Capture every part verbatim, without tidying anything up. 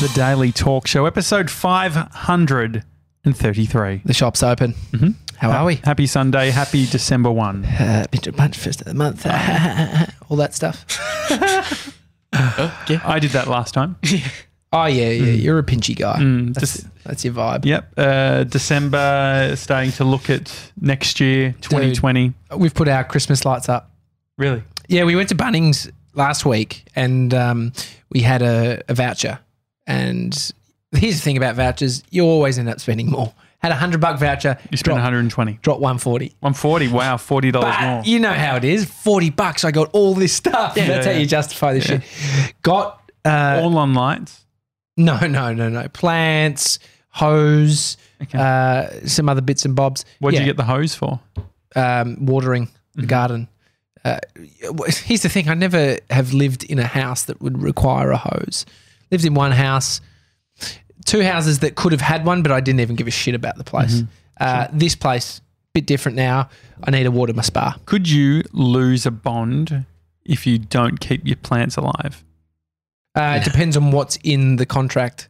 The Daily Talk Show, episode five hundred thirty-three. The shop's open. Mm-hmm. How are we? Happy Sunday. Happy December first. Uh, been to a bunch first of the month. All that stuff. oh, yeah. I did that last time. Oh, yeah, yeah. Mm. You're a pinchy guy. Mm, that's, just, that's your vibe. Yep. Uh, December, starting to look at next year, twenty twenty. Dude, we've put our Christmas lights up. Really? Yeah, we went to Bunnings last week and um, we had a, a voucher. And here's the thing about vouchers. You always end up spending more. Had a hundred buck voucher. You spent one hundred twenty. Dropped one forty. one forty. Wow, forty dollars but more. You know how it is. Forty bucks. I got all this stuff. Yeah, That's yeah, how you justify this yeah. shit. Got uh, all on lights. No, no, no, no. Plants, hose, okay. uh, some other bits and bobs. What did yeah. you get the hose for? Um, watering the mm-hmm. garden. Uh, here's the thing. I never have lived in a house that would require a hose. Lived in one house, two houses that could have had one, but I didn't even give a shit about the place. Mm-hmm. Uh, sure. This place, bit different now. I need to water my spa. Could you lose a bond if you don't keep your plants alive? Uh, it depends on what's in the contract.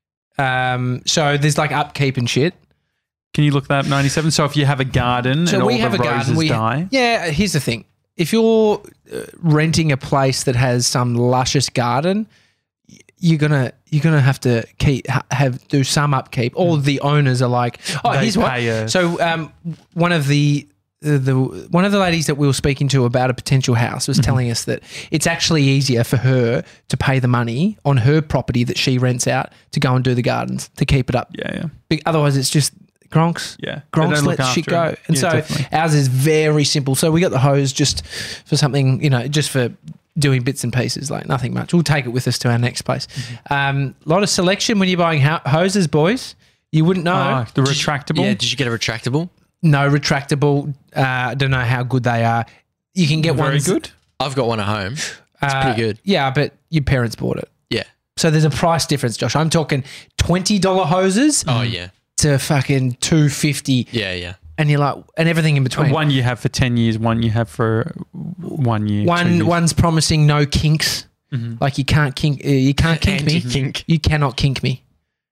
Um, so there's like upkeep and shit. Can you look that up, ninety-seven? So if you have a garden so and we all have the a roses garden, we, die? Yeah, here's the thing. If you're uh, renting a place that has some luscious garden, you're gonna you're gonna have to keep have do some upkeep. All the owners are like, oh, they here's what. A- so um, one of the the, the one of the ladies that we were speaking to about a potential house was mm-hmm. telling us that it's actually easier for her to pay the money on her property that she rents out to go and do the gardens to keep it up. Yeah, yeah. Otherwise, it's just gronks. Yeah, gronks let shit go. It. And yeah, so definitely. Ours is very simple. So we got the hose just for something, you know, just for doing bits and pieces, like nothing much. We'll take it with us to our next place. A mm-hmm. um, lot of selection when you're buying ho- hoses, boys. You wouldn't know. Oh, the retractable? Did you, yeah, did you get a retractable? No, retractable. I uh, don't know how good they are. You can get Very ones. good. I've got one at home. It's uh, pretty good. Yeah, but your parents bought it. Yeah. So there's a price difference, Josh. I'm talking twenty dollars hoses. Oh, yeah. To fucking two hundred fifty dollars. Yeah, yeah. And you're like, and everything in between. One you have for ten years, one you have for one year. One years. One's promising no kinks. Mm-hmm. Like you can't kink, uh, you can't kink me. Kink. You cannot kink me.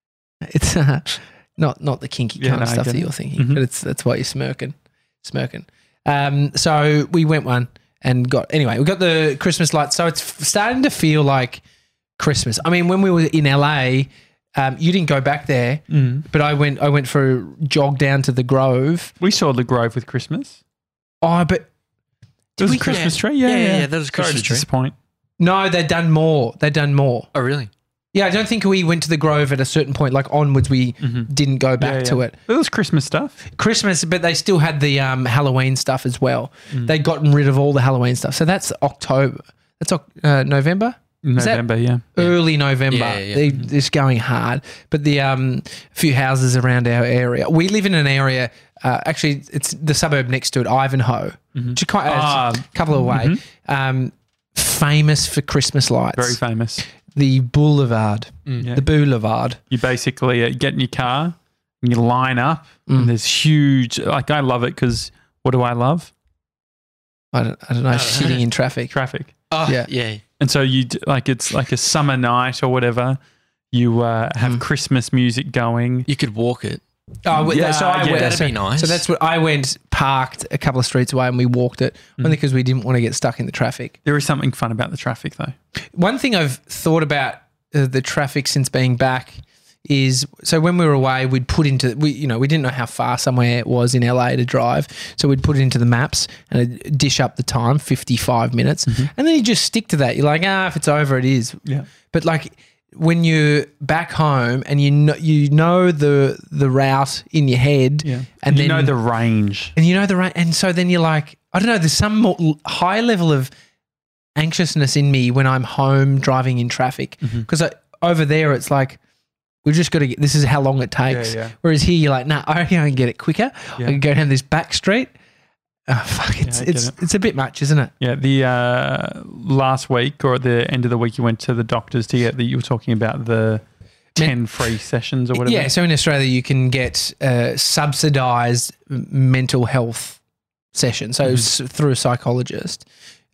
It's uh, not not the kinky yeah, kind no, of stuff that it. you're thinking, mm-hmm. but it's that's why you're smirking, smirking. Um, so we went one and got anyway. We got the Christmas lights, so it's f- starting to feel like Christmas. I mean, when we were in L A. Um, you didn't go back there, mm. but I went. I went for a jog down to the Grove. We saw the Grove with Christmas. Oh, but it was a Christmas yeah. tree. Yeah, yeah, yeah, yeah. That was a Christmas tree. Disappoint. No, they'd done more. They'd done more. Oh, really? Yeah, I don't think we went to the Grove at a certain point. Like onwards, we mm-hmm. didn't go back yeah, yeah. to it. It was Christmas stuff. Christmas, but they still had the um, Halloween stuff as well. Mm. They'd gotten rid of all the Halloween stuff. So that's October. That's uh, November. November, yeah. Early November. Yeah, yeah, yeah. They, it's going hard. But the um, few houses around our area, we live in an area, uh, actually, it's the suburb next to it, Ivanhoe, mm-hmm. which is quite, uh, ah, a couple of way, mm-hmm. um, famous for Christmas lights. Very famous. The Boulevard. Mm. Yeah. The Boulevard. You basically uh, get in your car and you line up mm. and there's huge, like I love it because what do I love? I don't, I don't know, I don't sitting know. in traffic. Traffic. Oh, yeah. yeah. And so you like it's like a summer night or whatever. You uh, have mm. Christmas music going. You could walk it. Oh, yeah, so I yeah, went, that'd so, be nice. So that's what I went, parked a couple of streets away, and we walked it mm. only because we didn't want to get stuck in the traffic. There is something fun about the traffic, though. One thing I've thought about uh, the traffic since being back is so when we were away, we'd put into we you know we didn't know how far somewhere it was in L A to drive, so we'd put it into the maps and it'd dish up the time, fifty-five minutes, mm-hmm. and then you just stick to that. You're like, ah, if it's over, it is. Yeah. But like when you're back home and you know you know the the route in your head, yeah. and you then know the range, and you know the range, and so then you're like, I don't know, there's some more high level of anxiousness in me when I'm home driving in traffic because mm-hmm. over there it's like. We've just got to get, this is how long it takes. Yeah, yeah. Whereas here you're like, nah, I reckon I can get it quicker. Yeah. I can go down this back street. Oh, fuck, it's, yeah, it's, it. it's a bit much, isn't it? Yeah. The uh, last week or at the end of the week, you went to the doctors to get the, you were talking about the ten free sessions or whatever. Yeah. So in Australia, you can get uh, subsidized mental health sessions. So mm-hmm. through a psychologist.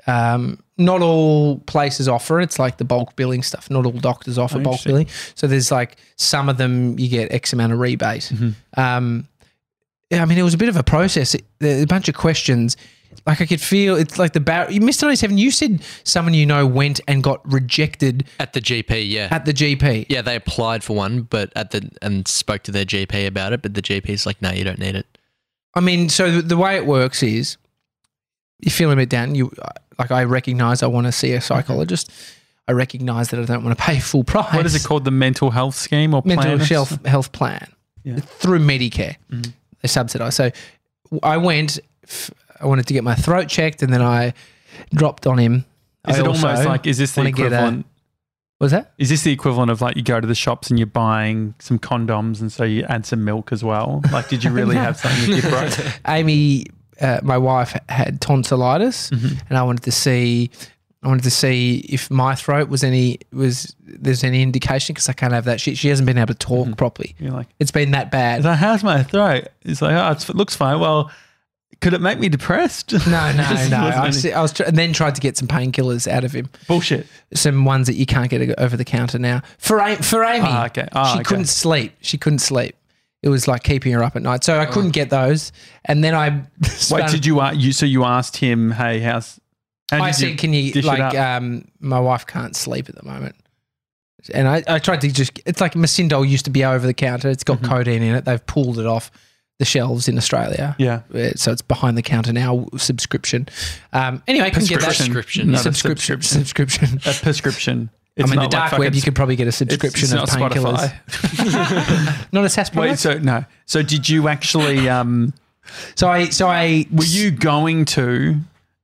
Um, not all places offer it. It's like the bulk billing stuff. Not all doctors offer Oh, bulk interesting. billing. So there's like some of them you get X amount of rebate. Mm-hmm. Um, yeah, I mean, it was a bit of a process. It, there- a bunch of questions. Like I could feel it's like the bar. Mister ninety-seven, you said someone you know went and got rejected At the G P, yeah. at the G P. yeah, they applied for one, but at the and spoke to their G P about it, but the G P's like, no, you don't need it. I mean, so the, the way it works is you're feeling a bit down. You like I recognise I want to see a psychologist. I recognise that I don't want to pay full price. What is it called? The mental health scheme or plan? Mental health health plan Yeah. through Medicare. Mhm. They subsidise. So I went. f- I wanted to get my throat checked, and then I dropped on him. Is I it also almost like, is this the wanna get a- equivalent? What was that? Is this the equivalent of like you go to the shops and you're buying some condoms and so you add some milk as well? Like, did you really have something with your throat? Amy, uh, my wife, had tonsillitis, Mhm. and I wanted to see. I wanted to see if my throat was any was there's any indication because I can't have that. She she hasn't been able to talk Mhm. properly. You're like, It's been that it's bad. like, how's my throat? It's like, oh, it's, it looks fine. Well, could it make me depressed? No, no, Just no. wasn't I, any- was, I was tr- and then tried to get some painkillers out of him. Bullshit. Some ones that you can't get over the counter now. For A- for Amy, Ah, okay. Ah, she okay. couldn't sleep. She couldn't sleep. It was like keeping her up at night. So I couldn't get those. And then I Wait, started- did you, uh, you, so you asked him, hey, how's, how I did said, can you, dish it like, up? um, my wife can't sleep at the moment. And I, I tried to just, it's like Masindol used to be over the counter. It's got Mhm. codeine in it. They've pulled it off the shelves in Australia. Yeah. Uh, So it's behind the counter now, subscription. Um, anyway, I couldn't get that. Prescription. Not a Subscription. subscription. Subscription. A prescription. I It's mean, the not dark like web, fucking you could probably get a it's- subscription it's of not painkillers. Spotify. Not a sarsaparilla? Wait, so no. So did you actually, um, So I, so I, were you going to,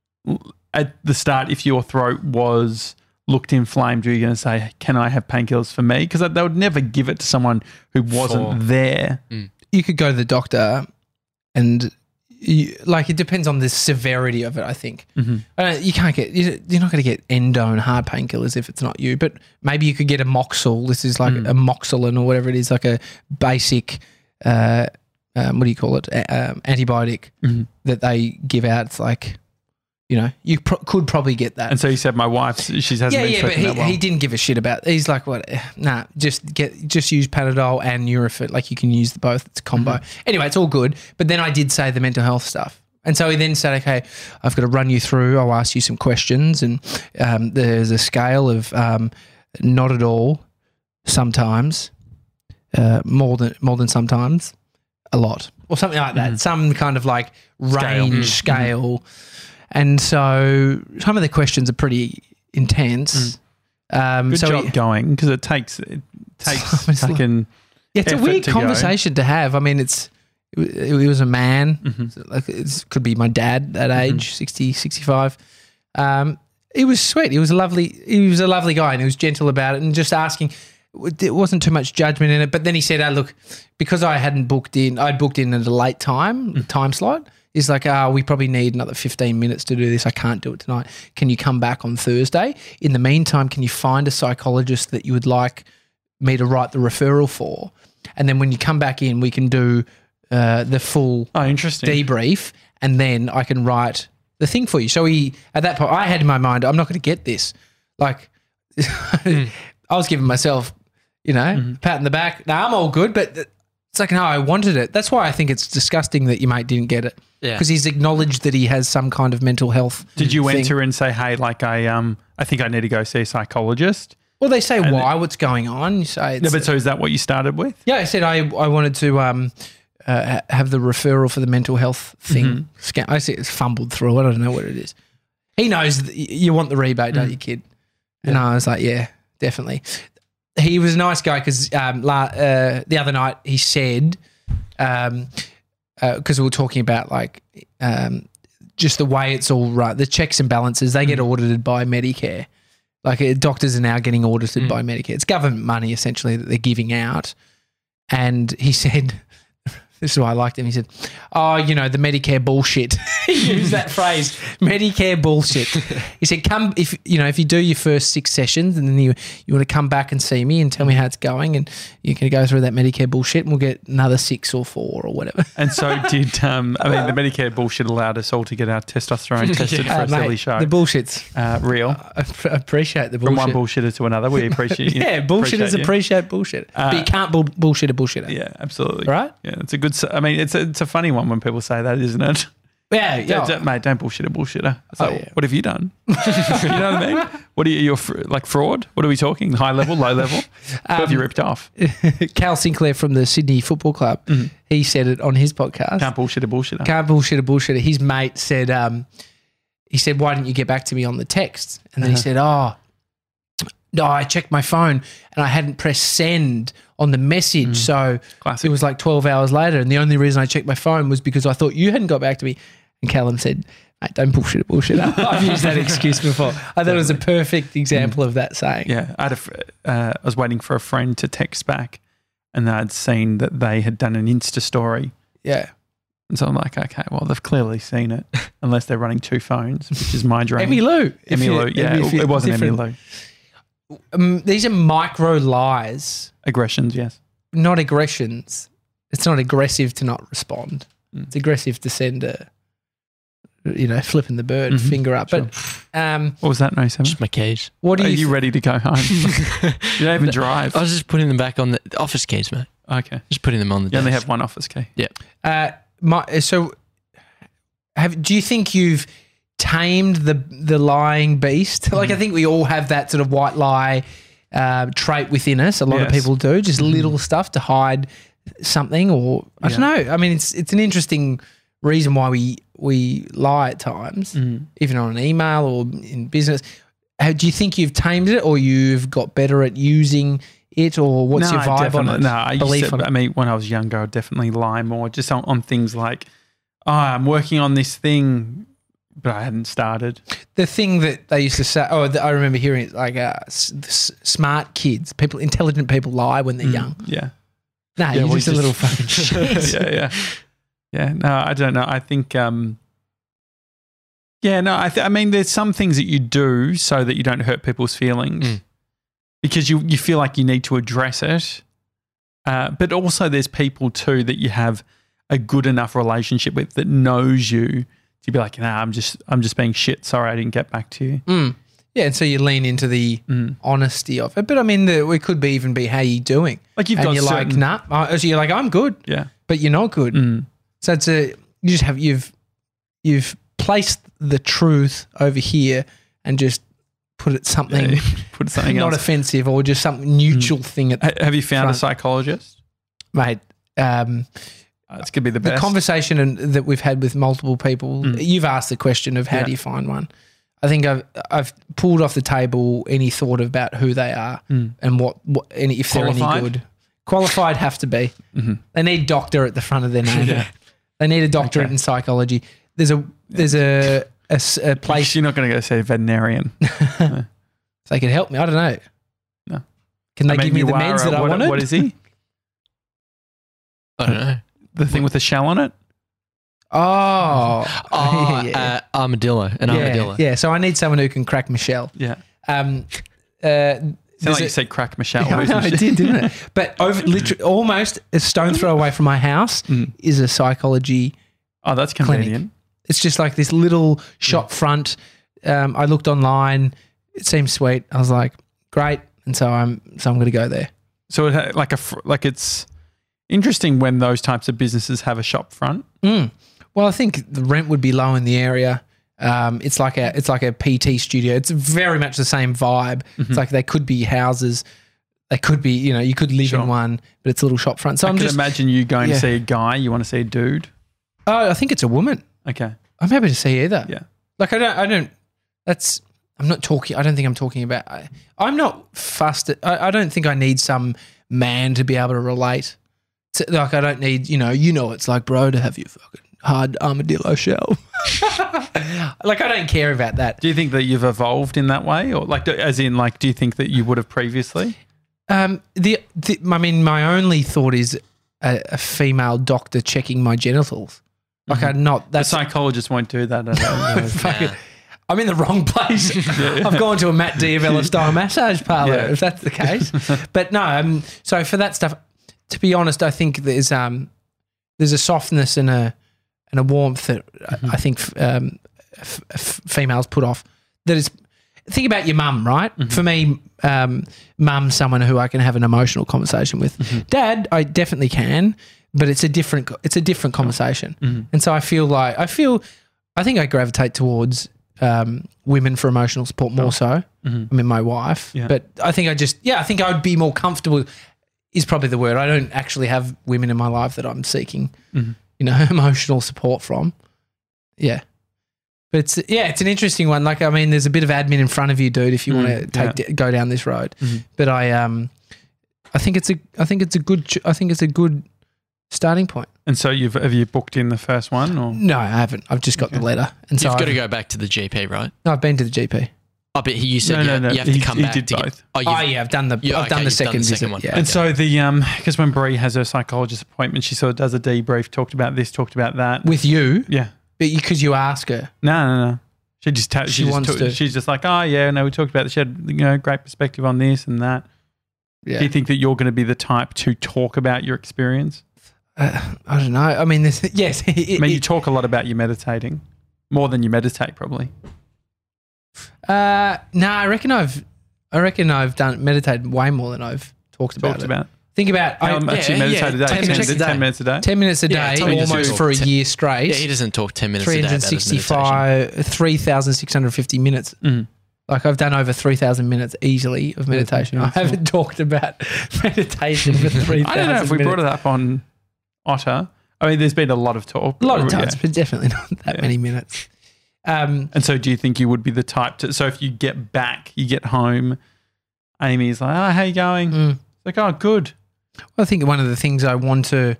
at the start, if your throat was looked inflamed, were you going to say, can I have painkillers for me? Because they would never give it to someone who wasn't For- there. you could go to the doctor and you, like, it depends on the severity of it, I think. Mm-hmm. Uh, you can't get, you- you're not going to get endo and hard painkillers if it's not you, but maybe you could get a Moxil. This is like Mm. a Moxilin or whatever it is, like a basic, uh, um, what do you call it? A- um, antibiotic Mhm. that they give out. It's like, you know, you pro- could probably get that. And so you said, my wife, she hasn't yeah, been yeah, but sleeping he, that well. he didn't give a shit about. He's like, what? eh, Nah, just get just use Panadol and Nurofen. Like you can use the both. It's a combo. Mm-hmm. Anyway, it's all good. But then I did say the mental health stuff, and so he then said, okay, I've got to run you through. I'll ask you some questions, and um, there's a scale of um, not at all, sometimes, uh, more than more than sometimes, a lot, or something like that. Mhm. Some kind of like Scale. range Mm. scale. And so some of the questions are pretty intense. Um, Good so job he- going, because it takes, it takes It's like- fucking, yeah, it's a effort weird to go. conversation to have. I mean, it's it, wa- he was a man. Mhm. So, like it could be my dad that age, sixty, sixty-five. Um, he was sweet. He was a lovely. He was a lovely guy, and he was gentle about it, and just asking. There wasn't too much judgment in it. But then he said, "Oh, look, because I hadn't booked in, I'd booked in at a late time Mm. time slot." He's like, "Ah, we probably need another fifteen minutes to do this. I can't do it tonight. Can you come back on Thursday? In the meantime, can you find a psychologist that you would like me to write the referral for? And then when you come back in, we can do uh, the full oh, interesting. debrief, and then I can write the thing for you." So he, at that point, I had in my mind, I'm not going to get this. Like, I was giving myself, you know, Mm-hmm. pat in the back. No, I'm all good, but it's like, no, I wanted it. That's why I think it's disgusting that your mate didn't get it. Yeah. Because he's acknowledged that he has some kind of mental health. Did you thing. enter and say, hey, like I, um, I think I need to go see a psychologist? Well, they say And why, what's going on. You say, No, it's, but so is that what you started with? yeah, I said I, I wanted to um, uh, ha- have the referral for the mental health thing. Mhm. Scan- I see it's fumbled through it. I don't know what it is. He knows that y- you want the rebate, don't Mm. you, kid? And I was like, yeah, definitely. He was a nice guy because um, la- uh, the other night he said, um, because we were talking about like um, just the way it's all right, the checks and balances, they get audited by Medicare. Like uh, doctors are now getting audited Mm. by Medicare. It's government money essentially that they're giving out. And he said, This is why I liked him. He said, "Oh, you know, the Medicare bullshit." He used that phrase, Medicare bullshit. He said, "Come if you know if you do your first six sessions, and then you you want to come back and see me and tell me how it's going, and you can go through that Medicare bullshit, and we'll get another six or four or whatever." And so did um, I mean the Medicare bullshit allowed us all to get our testosterone tested for Uh, a mate, silly show. The bullshit's uh, real. I pr- appreciate the From bullshit. one bullshitter to another, we appreciate. yeah, bullshitters appreciate you. appreciate bullshit, Uh, but you can't bull- bullshit a bullshitter. Yeah, absolutely. Right? Yeah, it's a good. s- I mean, it's a it's a funny one when people say that, isn't it? Yeah, Don't- yeah. don't- mate, don't bullshit a bullshitter. So, Oh, yeah. what have you done? you know what I mean? What are you? You're fr- like fraud? What are we talking? High level, low level? Who have you ripped off? Cal Sinclair from the Sydney Football Club, he said it on his podcast. Can't bullshit a bullshitter. Can't bullshit a bullshitter. His mate said, um, he said, "Why didn't you get back to me on the text?" And then he said, "Oh, no, I checked my phone and I hadn't pressed send on the message. So Classic. it was like twelve hours later. And the only reason I checked my phone was because I thought you hadn't got back to me." And Callum said, "Mate, don't bullshit a bullshitter." I've used that excuse before. I thought it was a perfect example of that saying. Yeah, I had a. fr- Uh, I was waiting for a friend to text back, and I'd seen that they had done an Insta story. Yeah. And so I'm like, okay, well, they've clearly seen it, unless they're running two phones, which is my dream. Emmy Lou. If Emmy you- Lou, yeah, if it, you're it wasn't Emmy different. Lou. Um, these are micro lies, Aggressions, yes. not aggressions. It's not aggressive to not respond. Mm. It's aggressive to send a, you know, flipping the bird, Mhm, finger up. sure. But um, What was that, no seven? Just my keys. what do Are you? you ready to go home? you don't even drive. I was just putting them back on the office keys, mate. Okay. Just putting them on the You desk. only have one office key. uh, my, so, have do you think you've tamed the the lying beast? Like, I think we all have that sort of white lie uh, trait within us. A lot of Yes. people do, just little stuff to hide something, or I don't know. I mean, it's it's an interesting reason why we we lie at times, Mm. even on an email or in business. How, do you think you've tamed it, or you've got better at using it, or what's no, your vibe on definitely- it? No, I used Belief to, on it? I mean, when I was younger, I'd definitely lie more just on, on things like, oh, I'm working on this thing, but I hadn't started. The thing that they used to say, oh, I remember hearing it, like uh, s- s- smart kids, people, intelligent people lie when they're young. Yeah. No, Yeah, you're well, just a just- little fucking shit. yeah, yeah. Yeah, no, I don't know. I think, um, yeah, no, I, th- I mean, there's some things that you do so that you don't hurt people's feelings Mm. because you, you feel like you need to address it. Uh, but also, there's people too that you have a good enough relationship with that knows you to be like, nah, I'm just, I'm just being shit. Sorry, I didn't get back to you. Mm. Yeah, and so you lean into the Mm. honesty of it. But I mean, the, it could be even be how you doing. Like you've and got you're like, certain, nah. Uh, So you're like, I'm good, yeah, but you're not good. mm. So it's a you just have you've you've placed the truth over here and just put it something Yeah, put something not else. offensive or just some neutral thing at Ha- Have you found a front. psychologist? mate. Um, Uh, it's gonna be the the best. conversation and, that we've had with multiple people, Mm. you've asked the question of how Yeah. do you find one? I think I've I've pulled off the table any thought about who they are Mm. and what, what any if they're Qualified? any good. Qualified have to be. Mhm. They need doctor at the front of their name. Yeah. They need a doctorate Okay. in psychology. There's a there's a, a s- a place You're not going to go see a veterinarian. they could help me. I don't know. No. Can they I mean, give me you the are, meds uh, that I what, wanted? What is he? I don't know. The thing with the shell on it? Oh, Oh, yeah. uh, armadillo. An yeah, armadillo. yeah. So I need someone who can crack Michelle. Yeah. Um, uh, Sound there's like a- you said crack Michelle. Yeah, I Who's know, it Michelle? did, didn't it? But over, literally, almost a stone throw away from my house Mm. is a psychology. Oh, that's convenient. It's just like this little shop front. Um, I looked online. It seemed sweet. I was like, great, and so I'm so I'm going to go there. So it ha- like a fr- like it's interesting when those types of businesses have a shop front. Mm. Well, I think the rent would be low in the area. Um, it's like a it's like a P T studio. It's very much the same vibe. Mm-hmm. It's like they could be houses. They could be, you know, you could live Sure. in one, but it's a little shop front. So I I'm can just, imagine you going yeah. to see a guy. You want to see a dude. oh, I think it's a woman. Okay. I'm happy to see either. Yeah. Like I don't, I don't. That's. I'm not talking. I don't think I'm talking about. I, I'm not fussed. At, I, I don't think I need some man to be able to relate. To, like I don't need. You know. You know. It's like, bro, to have your fucking hard armadillo shell. Like I don't care about that. Do you think that you've evolved in that way, or like, do- as in, like, do you think that you would have previously? Um. The. the I mean, my only thought is, a, a female doctor checking my genitals. Like Mm-hmm. I'm not. The That's psychologist won't do that. I don't know. fucking, Nah. I'm in the wrong place. I've gone to a Matt Diavella style massage parlor, Yeah. if that's the case. But no, um, so for that stuff, to be honest, I think there's um, there's a softness and a and a warmth that Mm-hmm. I think um, f- f- females put off. That is, think about your mum, right? Mm-hmm. For me, um, mum's someone who I can have an emotional conversation with. Mm-hmm. Dad, I definitely can, but it's a different it's a different conversation. Mm-hmm. And so I feel like I feel I think I gravitate towards um, women for emotional support more so. Mhm. I mean, my wife, Yeah. but I think I just yeah, I think I would be more comfortable. Is probably the word. I don't actually have women in my life that I'm seeking, Mhm. you know, emotional support from. Yeah. But it's yeah, it's an interesting one. Like I mean, there's a bit of admin in front of you, dude. If you want to Mm, take yeah. go down this road, Mhm. but I um, I think it's a I think it's a good ch- I think it's a good starting point. And so you've have you booked in the first one or No, I haven't. I've just got the Okay. letter, and so You've got to I've- go back to the G P, right? No, I've been to the G P. Oh, but you said No, you, no, no. you have to He- come he back did to get. both. Oh, you've, Oh yeah, I've done the Yeah, I've okay, done the you've done second the visit. second one. Yeah, And so the um because when Brie has her psychologist appointment, she sort of does a debrief, talked about this, talked about that. with you, Yeah. because you ask her. No, no, no. She just ta- She she, just wants took- to- she's just like, oh yeah, no, we talked about this. She had you know great perspective on this and that. Yeah, Do you think that you're going to be the type to talk about your experience? uh, I don't know. I mean, this, yes, it, I mean, you it- talk a lot about you meditating, more than you meditate, probably. uh, no, I reckon I've, I reckon I've done meditated way more than I've talked about Talked it. about Think about how I, much yeah, you meditate yeah, a day. ten Ten, minutes a day. ten minutes a day. ten minutes a Yeah, day, tell me almost just- for a ten- year straight. yeah, he doesn't talk ten minutes a three day. hundred about his meditation. sixty-five, three thousand six hundred fifty minutes. Mm. Like I've done over three thousand minutes easily of meditation. I that's haven't talked about meditation for three thousand I don't know if we minutes. brought it up on Otter. I mean, there's been a lot of talk. A lot of Yeah. times, but definitely not that Yeah. many minutes. Um, And so, do you think you would be the type to? So, if you get back, you get home, Amy's like, "Oh, how you going?" mm. It's like, "Oh, good." I think one of the things I want to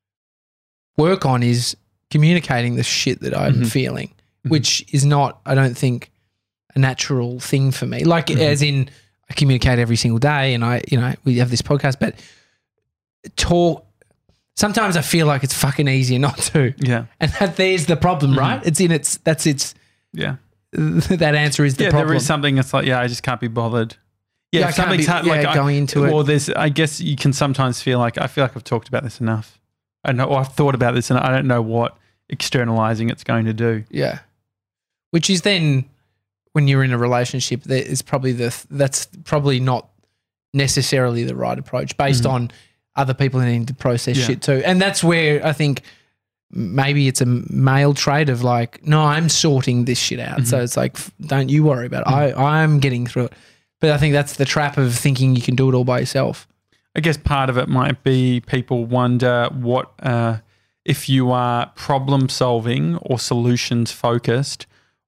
work on is communicating the shit that I'm Mhm. feeling, Mhm. which is not, I don't think, a natural thing for me. Like, Mhm. as in, I communicate every single day, and I, you know, we have this podcast, but talk. Sometimes I feel like it's fucking easier not to, Yeah, and that there's the problem, Mhm. right? It's in its. That's its. yeah, That answer is the yeah. problem. There is something that's like, yeah, I just can't be bothered. Yeah, Yeah, if I can't something's be- hard, yeah, like I- going into it. Well, there's. I guess you can sometimes feel like I feel like I've talked about this enough. I know, or I've thought about this, and I don't know what externalizing it's going to do. Yeah. Which is then when you're in a relationship, that is probably the that's probably not necessarily the right approach based Mhm. on other people needing to process Yeah. shit too. And that's where I think maybe it's a male trait of like, no, I'm sorting this shit out. Mhm. So it's like, f- don't you worry about it. I, I'm getting through it. But I think that's the trap of thinking you can do it all by yourself. I guess part of it might be people wonder what uh, if you are problem solving or solutions focused,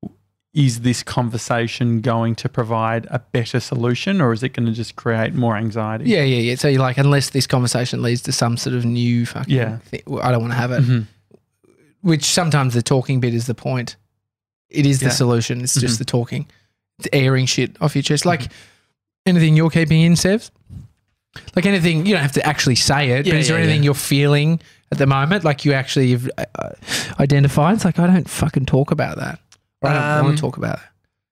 is this conversation going to provide a better solution, or is it going to just create more anxiety? Yeah, yeah, yeah. So you're like, unless this conversation leads to some sort of new fucking Yeah. thing, I don't want to have it. Mhm. Which sometimes the talking bit is the point. It is the Yeah. solution. It's just Mhm. the talking. It's airing shit off your chest. Like anything you're keeping in, Sev? Like anything, you don't have to actually say it, Yeah, but is there yeah, anything yeah. you're feeling at the moment? Like you actually have uh, identified? It's like, I don't fucking talk about that. Or I don't Um, want to talk about it.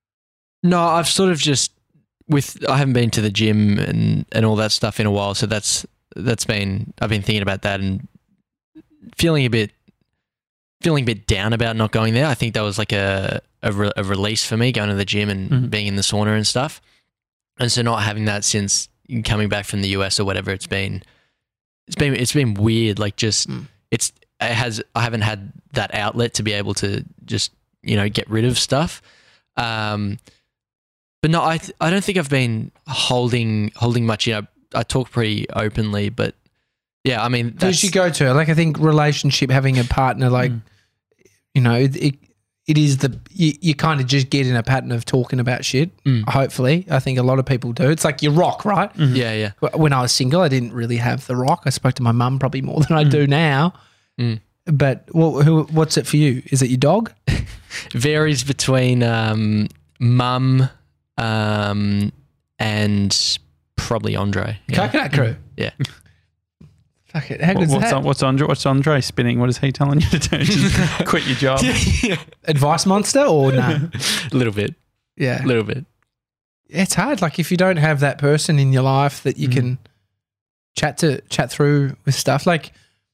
No, I've sort of just with I haven't been to the gym and, and all that stuff in a while, so that's that's been I've been thinking about that and feeling a bit feeling a bit down about not going there. I think that was like a a, re- a release for me going to the gym and Mhm. being in the sauna and stuff. And so not having that since coming back from the U S or whatever, it's been it's been it's been weird. Like just Mm. it's it has I haven't had that outlet to be able to just you know get rid of stuff. Um, But no, I th- I don't think I've been holding holding much. You know, I talk pretty openly, but yeah, I mean, Who that's, should you go to? Like I think relationship, having a partner, like, Mm. you know, it, it, it is the, you, you kind of just get in a pattern of talking about shit. Mm. Hopefully. I think a lot of people do. It's like your rock, right? Mhm. yeah, yeah, When I was single, I didn't really have the rock. I spoke to my mum probably more than I do now. Mm. But what, who, what's it for you? Is it your dog? varies between um, mum um, and probably Andre. Yeah. Coconut Crew. Yeah. Fuck it. How What- good's what's, that? on, what's Andre? What's Andre spinning? What is he telling you to do? Just quit your job. Advice monster or no? A little bit, Yeah. a little bit. It's hard. Like if you don't have that person in your life that you Mm. can chat to chat through with stuff like,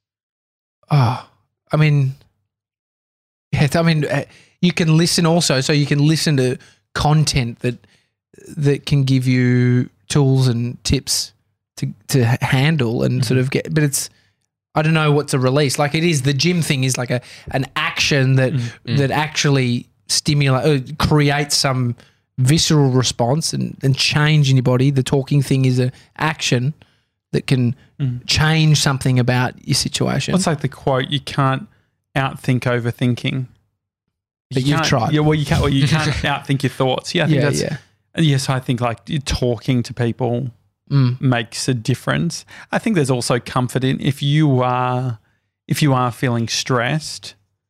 oh, I mean, yeah, it's- I mean, uh, you can listen also, so you can listen to content that that can give you tools and tips to to h- handle and sort of get. But it's, I don't know what's a release. Like it is the gym thing is like a an action that Mm. that actually stimulate uh, creates some visceral response and, and change in your body. The talking thing is a action that can Mm. change something about your situation. What's like the quote? You can't outthink overthinking. But You you've can't- tried. Yeah, well, you can't. Well, you can't outthink your thoughts. Yeah, I think yeah, that's. yeah. Yes, I think like talking to people Mm. makes a difference. I think there's also comfort in if you are if you are feeling stressed.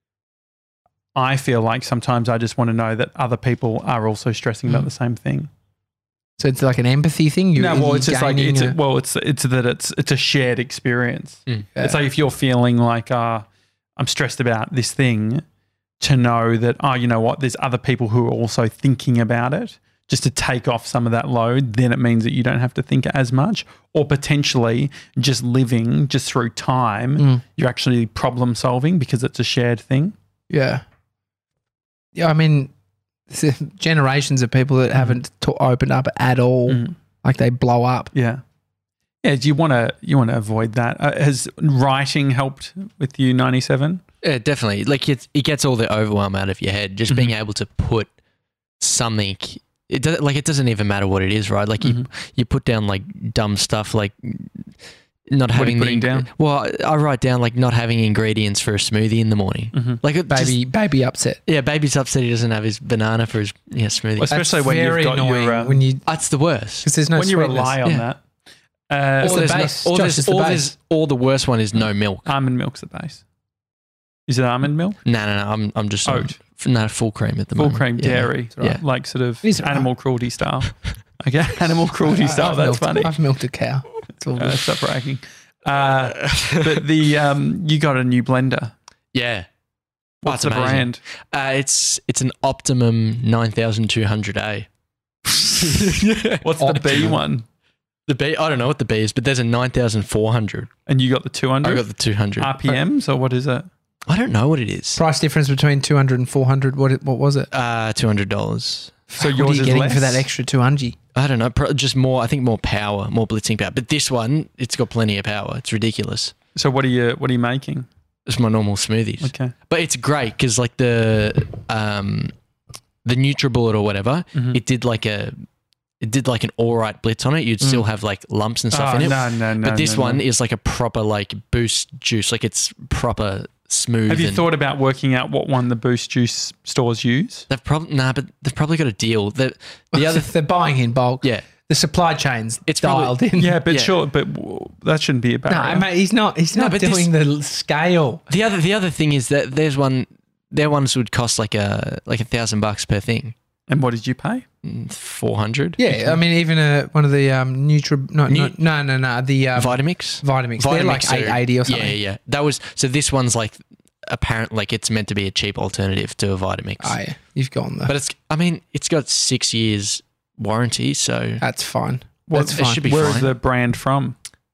I feel like sometimes I just want to know that other people are also stressing about Mm. the same thing. So it's like an empathy thing. You, no, well, you're it's just like gaining it's a- a, well, it's it's that it's it's a shared experience. Mm. It's like if you're feeling like uh, I'm stressed about this thing, to know that oh, you know what, there's other people who are also thinking about it. Just to take off some of that load, then it means that you don't have to think as much, or potentially just living just through time, Mm. you're actually problem solving because it's a shared thing. Yeah. Yeah, I mean, there's generations of people that haven't to- opened up at all. Mm. Like they blow up. Yeah. Yeah, do you want to you want to avoid that? Uh, has writing helped with you ninety-seven? Yeah, definitely. Like it, it gets all the overwhelm out of your head. Just being Mhm. able to put something. It does, like it doesn't even matter what it is, right? Like you, Mhm. you put down like dumb stuff, like not What are you having the putting down? Well, I write down like not having ingredients for a smoothie in the morning. Mm-hmm. Like it just- Baby, baby upset. yeah, baby's upset he doesn't have his banana for his yeah, smoothie. Well, especially That's when you've very got your, annoying um, when you That's the worst. because there's no when you sweetness. rely on Yeah. that. Uh, It's Or the there's no- base. or Josh, there's- it's the or base. there's- or the worst one is no milk. almond milk's the base. Is it almond milk? No, no, no. I'm I'm just on- Oat. no full cream at the Full moment. cream Yeah. dairy, right. Yeah. like sort of It is right. animal cruelty style. Okay, animal cruelty I- style. I've That's milked, funny. I've milked a cow. It's all Uh, good. stop bragging. Uh, but the um, you got a new blender. Yeah. What's Oh, the it's amazing. brand? Uh, it's it's an Optimum nine thousand two hundred A. What's the B Optimum. one? The B, I don't know what the B is, but there's a nine thousand four hundred. And you got the two I hundred got the two hundred. R P Ms or what is it? I don't know what it is. Price difference between two hundred and four hundred. What it, what was it? Uh, two hundred dollars. So What yours are you is getting less for that extra two hundred? I don't know. Pro- just more, I think more power, more blitzing power. But this one, it's got plenty of power. It's ridiculous. So what are you what are you making? It's my normal smoothies. Okay. But it's great because like the um, the NutriBullet or whatever, Mhm. it did like a it did like an all right blitz on it. You'd still have like lumps and stuff Oh, in it. no, no, no. but this no, one no. is like a proper like boost juice. Like it's proper smooth. Have you and thought about working out what one the Boost Juice stores use? They've probably nah, but they've probably got a deal. The the other They're buying in bulk. yeah. The supply chain's It's probably- dialed in. Yeah, but Yeah. sure, but w- that shouldn't be a No, barrier. mate, he's not. He's No, not but doing the scale. The other the other thing is that there's one their ones would cost like a like a thousand bucks per thing. And what did you pay? Four hundred. Yeah, I mean, even uh, one of the um, Nutri. No, Nu- no, no, no, no. The um, Vitamix. Vitamix. They're like Vitamix are- eight eighty or something. Yeah, yeah, yeah. That was so. This one's like apparent, like it's meant to be a cheap alternative to a Vitamix. Oh, yeah. You've gone there. But it's, I mean, it's got six years warranty, so That's fine. What- That's it fine. should be Where is fine. the brand from?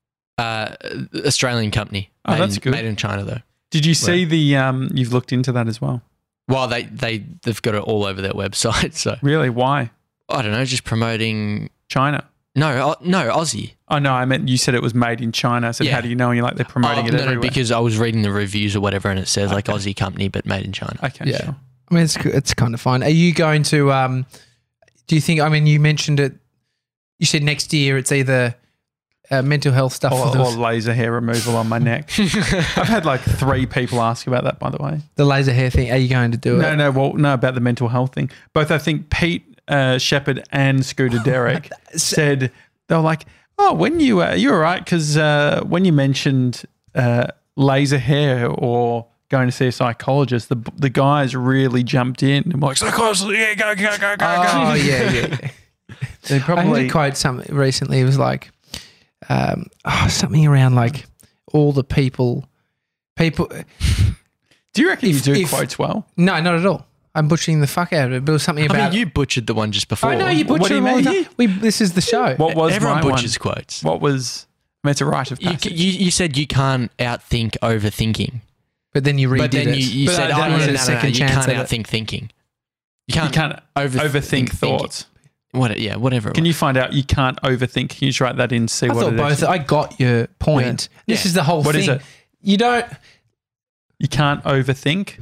uh, Australian company. Oh, made that's in, good. Made in China though. Did you see the? Um, you've looked into that as well. Well, they they they've got it all over their website. So Really? Why? I don't know, just promoting. China? No, uh, no, Aussie. Oh no, I meant you said it was made in China. I said, Yeah. how do you know? And you're like, they're promoting Oh, it no, no, everywhere. because I was reading the reviews or whatever, and it says like Okay. Aussie company, but made in China. okay, Yeah. sure. I mean, it's it's kind of fine. Are you going to? Um, do you think? I mean, you mentioned it. You said next year it's either uh, mental health stuff Or, for the, or laser hair removal on my neck. I've had like three people ask about that, by the way. the laser hair thing. Are you going to do No, it? no, well, no, about the mental health thing. Both, I think Pete uh, Shepard and Scooter Derrick said they were like, "Oh, when you uh, you're right because uh, when you mentioned uh, laser hair or going to see a psychologist, the the guys really jumped in and were like, psychologist, yeah, go, go, go, go, Oh go." yeah, yeah. yeah. They I heard probably a quote something recently. It was like um, oh, something around like all the people, people. Do you reckon If- you do if- quotes well? No, not at all. I'm butchering the fuck out of it. But it was something I about. mean, you butchered the one just before. I know you What butcher do you them all the mean? time. We, this is the show. What was Everyone my butchers one? quotes. What was? I mean, it's a rite of You, passage. you, you said you can't outthink overthinking. But then you redid But then it. you, you But said, I oh, don't no, want no, a no, no, second you chance can't at it. outthink thinking. You you can't, can't overthink overthink thinking. thoughts. What, yeah, whatever. it Can was. you find out you can't overthink? Can you just write that in? See I what thought it both. is. I got your point. Yeah. This Yeah. is the whole What thing. is it? You don't. You can't overthink.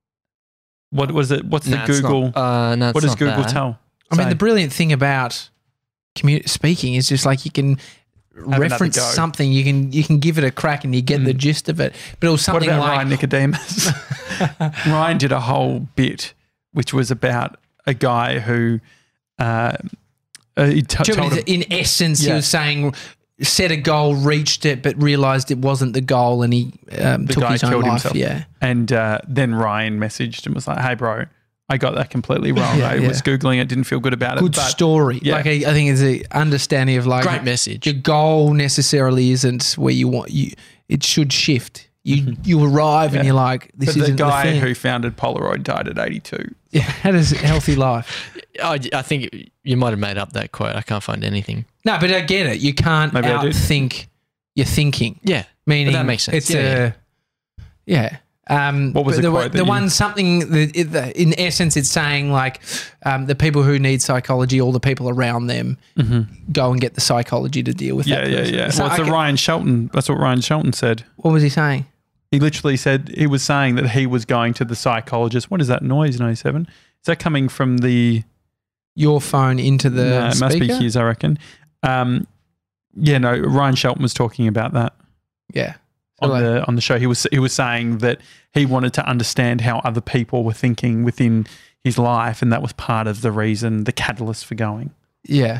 What was it? What's Nah, the it's not- Google? uh, no, what it's does not Google that. tell? I mean, Say. the brilliant thing about commu- speaking is just like you can another reference go. something. You can you can give it a crack and you get the gist of it. But it was What something about like Ryan Nicodemus? Ryan did a whole bit which was about a guy who uh, uh, he t- Do you told mean him, in essence, Yeah. he was saying set a goal, reached it, but realized it wasn't the goal, and he um, The took guy his own killed life. himself. Yeah, and uh, then Ryan messaged and was like, "Hey, bro, I got that completely wrong. Yeah, I yeah. was googling it, didn't feel good about good it." But story. yeah. Like I, I think it's a understanding of like Great message. your goal necessarily isn't where you want you. It should shift. You you arrive and Yeah. you're like, this but the isn't guy the thing. who founded Polaroid died at eighty-two. Yeah, had a healthy life. I, I think you might have made up that quote. I can't find anything. No, but I get it. You can't Maybe I did. outthink your thinking. Yeah. Meaning that makes sense. It's Yeah, a yeah. Um, What was but the the, quote that the you- one something that it, the, in essence it's saying like um, the people who need psychology, all the people around them, go and get the psychology to deal with Yeah, that. yeah, person. yeah. So well, it's I a get- Ryan Shelton. That's what Ryan Shelton said. what was he saying? He literally said he was saying that he was going to the psychologist. What is that noise? ninety-seven. Is that coming from the? Your phone into the No, it must be speaker? his, I reckon. Um, yeah, no. Ryan Shelton was talking about that Yeah. So on like- the on the show. He was he was saying that he wanted to understand how other people were thinking within his life, and that was part of the reason, the catalyst for going. Yeah.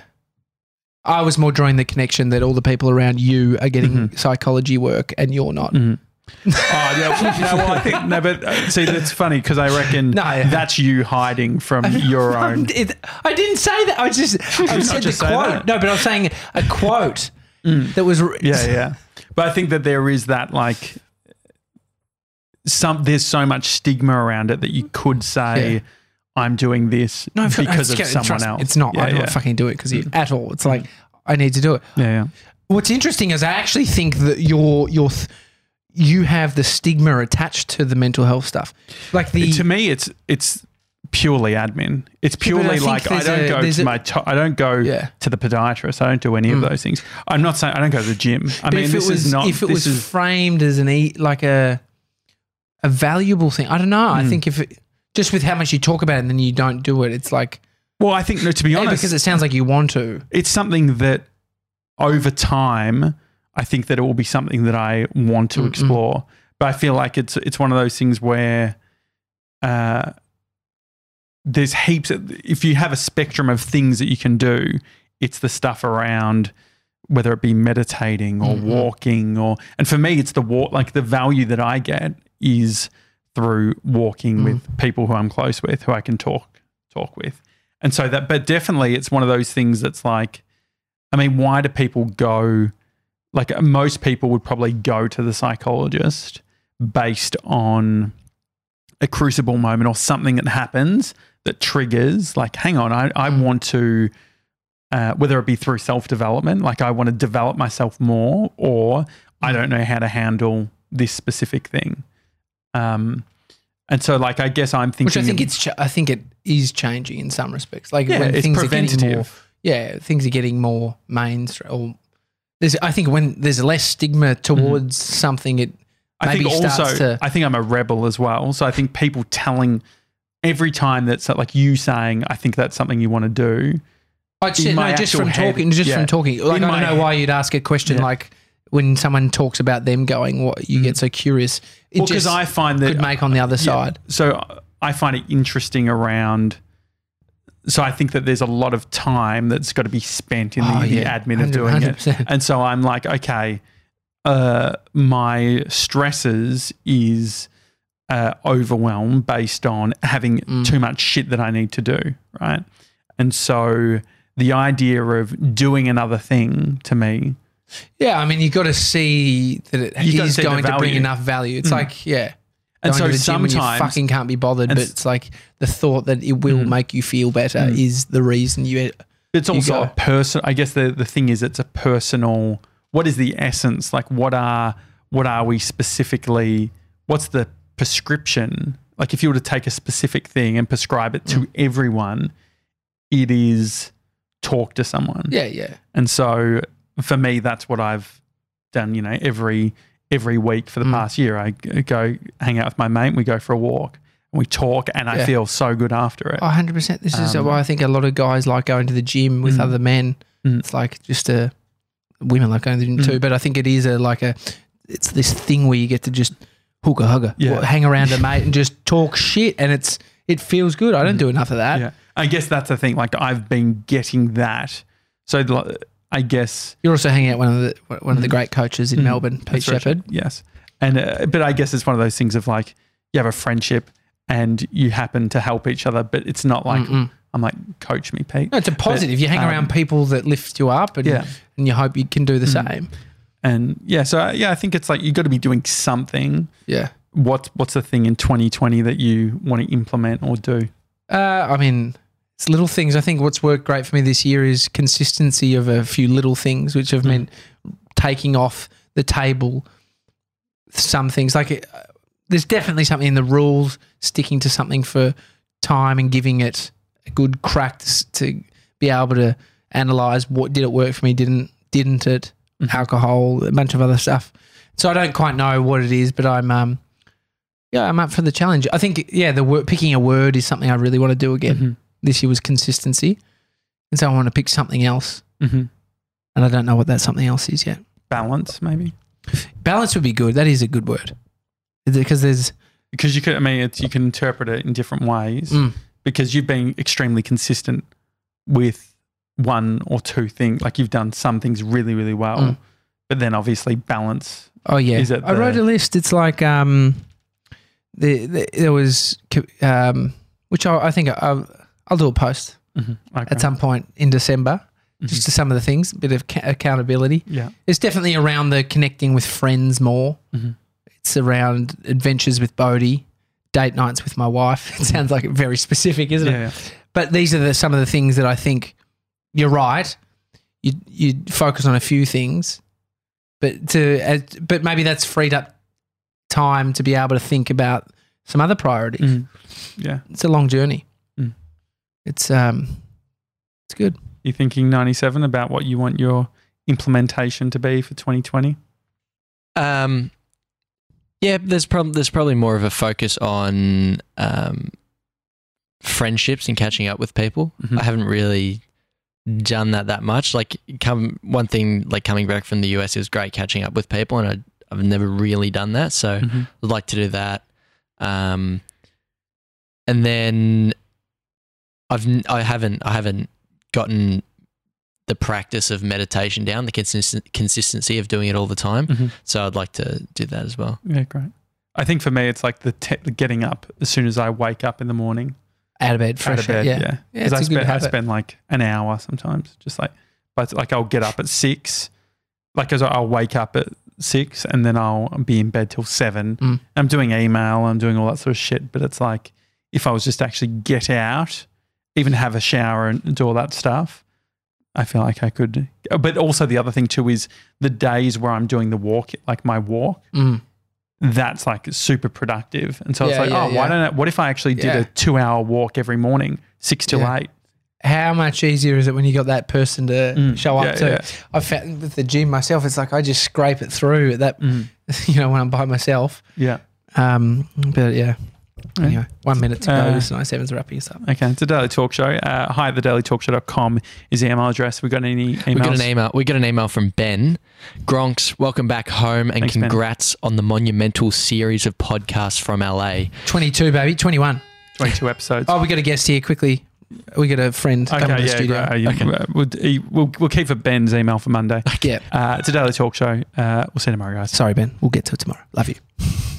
I was more drawing the connection that all the people around you are getting Mm-hmm. psychology work and you're not. Oh yeah, no, well, I think no, but uh, see, that's funny because I reckon No, yeah. that's you hiding from your own. It, I didn't say that. I just I not said just the say quote. that? No, but I was saying a quote that was Yeah, yeah. But I think that there is that like some there's so much stigma around it that you could say Yeah. I'm doing this No, because of it's- someone trust me, else. It's not. Yeah, I don't yeah. fucking do it because you at all. It's like I need to do it. Yeah, yeah. What's interesting is I actually think that your your th- you have the stigma attached to the mental health stuff. Like the to me, it's it's purely admin. It's but I purely think like I there's don't a- go there's to a- my to- I don't go Yeah. Mm. to the podiatrist. I don't do any of those things. I'm not saying I don't go to the gym. I But mean, if this it was is not. if it this was is, framed as an e like a a valuable thing, I don't know. Hmm. I think if it, just with how much you talk about it and then you don't do it, it's like well, I think no. To be A, honest, because it sounds like you want to. it's something that over time, I think that it will be something that I want to explore. But I feel like it's it's one of those things where uh, there's heaps. Of, if you have a spectrum of things that you can do, it's the stuff around whether it be meditating or Mm-hmm. walking or and for me, it's the walk. Like the value that I get is through walking Mm. with people who I'm close with, who I can talk talk with, and so that. But definitely, it's one of those things that's like. I mean, why do people go? Like most people would probably go to the psychologist based on a crucible moment or something that happens that triggers. Like, hang on, I, I want to, uh, whether it be through self development, like I want to develop myself more, or I don't know how to handle this specific thing. Um, and so, like, I guess I'm thinking, Which I think of- it's ch- I think it is changing in some respects. Like Yeah, when it's things are getting more preventative. yeah, things are getting more mainstream. Or there's, I think when there's less stigma towards something, it I maybe think starts also, to. I think I'm a rebel as well. So I think people telling every time that's like you saying, I think that's something you want to do. I just, in no, my just actual from head, talking, just yeah. from talking. Like In I my don't know why you'd ask a question Yeah. like when someone talks about them going, what you get so curious. It Well, because just I find that could make on the other yeah. side. So I find it interesting around. So I think that there's a lot of time that's got to be spent in the, Oh, the yeah. admin of one doing hundred it. percent. And so I'm like, okay, uh, my stresses is uh, overwhelm based on having Mm. too much shit that I need to do, right? And so the idea of doing another thing to me Yeah, I mean, you got to see that it You gotta is see the going to bring value. enough value. It's Mm. like, yeah. And going so to the gym when you sometimes- fucking can't be bothered, and but s- it's like the thought that it will Mm. make you feel better Mm. is the reason you. It's You also go. a person. I guess the, the thing is, it's a personal. What is the essence? Like, what are what are we specifically? What's the prescription? Like, if you were to take a specific thing and prescribe it to Mm. everyone, it is talk to someone. Yeah, yeah. And so for me, that's what I've done. You know, every every week for the Mm. past year, I g- go hang out with my mate. We go for a walk. And we talk, and I Yeah. feel so good after it. Oh, one hundred percent. This is Um, why I think a lot of guys like going to the gym with Mm. other men. Mm. It's like just a women like going to the gym Mm. too, but I think it is a like a it's this thing where you get to just hooga hugger, Yeah. or hang around a mate and just talk shit, and it's it feels good. I don't Mm. do enough of that. Yeah, I guess that's the thing. Like, I've been getting that. So the- I guess You're also hanging out with one of the one of the Mm. great coaches in Mm. Melbourne, Pete That's Richard, Shepherd. yes, and uh, but I guess it's one of those things of like you have a friendship and you happen to help each other, but it's not like Mm-mm. I'm like, coach me, Pete. No, it's a positive. you hang um, around people that lift you up, and Yeah. and you hope you can do the Mm. same. And yeah, so uh, yeah, I think it's like you got to be doing something. Yeah. What what's the thing in twenty twenty that you want to implement or do? Uh, I mean, it's little things. I think what's worked great for me this year is consistency of a few little things, which have Mm. meant taking off the table some things. Like, uh, there's definitely something in the rules, sticking to something for time and giving it a good crack to, s- to be able to analyze what did it work for me, didn't didn't it? Mhm. Alcohol, a bunch of other stuff. So I don't quite know what it is, but I'm um yeah, I'm up for the challenge. I think yeah, the word, picking a word is something I really want to do again. Mhm. This year was consistency, and so I want to pick something else, Mhm. and I don't know what that something else is yet. Balance, maybe, Balance would be good. That is a good word, because there's because you could. I mean, it's, you can interpret it in different ways. mm, Because you've been extremely consistent with one or two things. Like, you've done some things really, really well, Mm. but then obviously balance. oh yeah. Is it I wrote the- a list. It's like um, the, the there was um, which I, I think I, I'll do a post Mhm. Okay. at some point in December. Mhm. Just to some of the things, a bit of ca- accountability. yeah. It's definitely around the connecting with friends more. Mhm. It's around adventures with Bodhi, date nights with my wife. It sounds like very specific, isn't it? Yeah. But these are the, some of the things that I think you're right. You you focus on a few things, but to uh, but maybe that's freed up time to be able to think about some other priorities. Mhm. Yeah. It's a long journey. Mm. It's um, it's good. You thinking ninety-seven about what you want your implementation to be for twenty twenty? Um, yeah, there's probably there's probably more of a focus on um, friendships and catching up with people. Mhm. I haven't really done that that much. Like, come one thing, like coming back from the U S, it was great catching up with people, and I, I've never really done that. So Mhm. I'd like to do that. Um, and then I've n- I haven't I haven't gotten the practice of meditation down, the consistent consistency of doing it all the time. Mhm. So I'd like to do that as well. Yeah, great. I think for me, it's like the, te- the getting up as soon as I wake up in the morning. Out of bed, Out fresh of bed, air. yeah. Yeah, Because it's I, a good spend, I habit. spend like an hour sometimes, just like, but like I'll get up at six, like as I'll wake up at six and then I'll be in bed till seven. Mm. I'm doing email, I'm doing all that sort of shit. But it's like, if I was just to actually get out, even have a shower and do all that stuff, I feel like I could. But also the other thing too is the days where I'm doing the walk, like my walk, Mm. that's like super productive. And so it's Yeah, like, yeah, oh, why yeah. don't I, what if I actually did Yeah. a two hour walk every morning, six till Yeah. eight? How much easier is it when you got that person to Mm, show up yeah, to? yeah. I found with the gym myself, it's like I just scrape it through at that, Mm, you know, when I'm by myself. yeah. Um, but yeah. Yeah. Anyway, one minute to go. Uh, This ninety-seven's wrapping us up. Okay, it's a Daily Talk Show. Uh, hi at the daily talk show dot com is the email address. We got any emails? We got an email. We got an email from Ben. Gronks, welcome back home, and Thanks, Ben. congrats on the monumental series of podcasts from L A. twenty-two, baby. twenty-one. twenty-two episodes. Oh, we got a guest here quickly. We got a friend coming to okay, the yeah, studio. great. Uh, you- uh, we'll, he- we'll, we'll keep for Ben's email for Monday. Yeah. Uh, it's a Daily Talk Show. Uh, we'll see you tomorrow, guys. Sorry, Ben. We'll get to it tomorrow. Love you.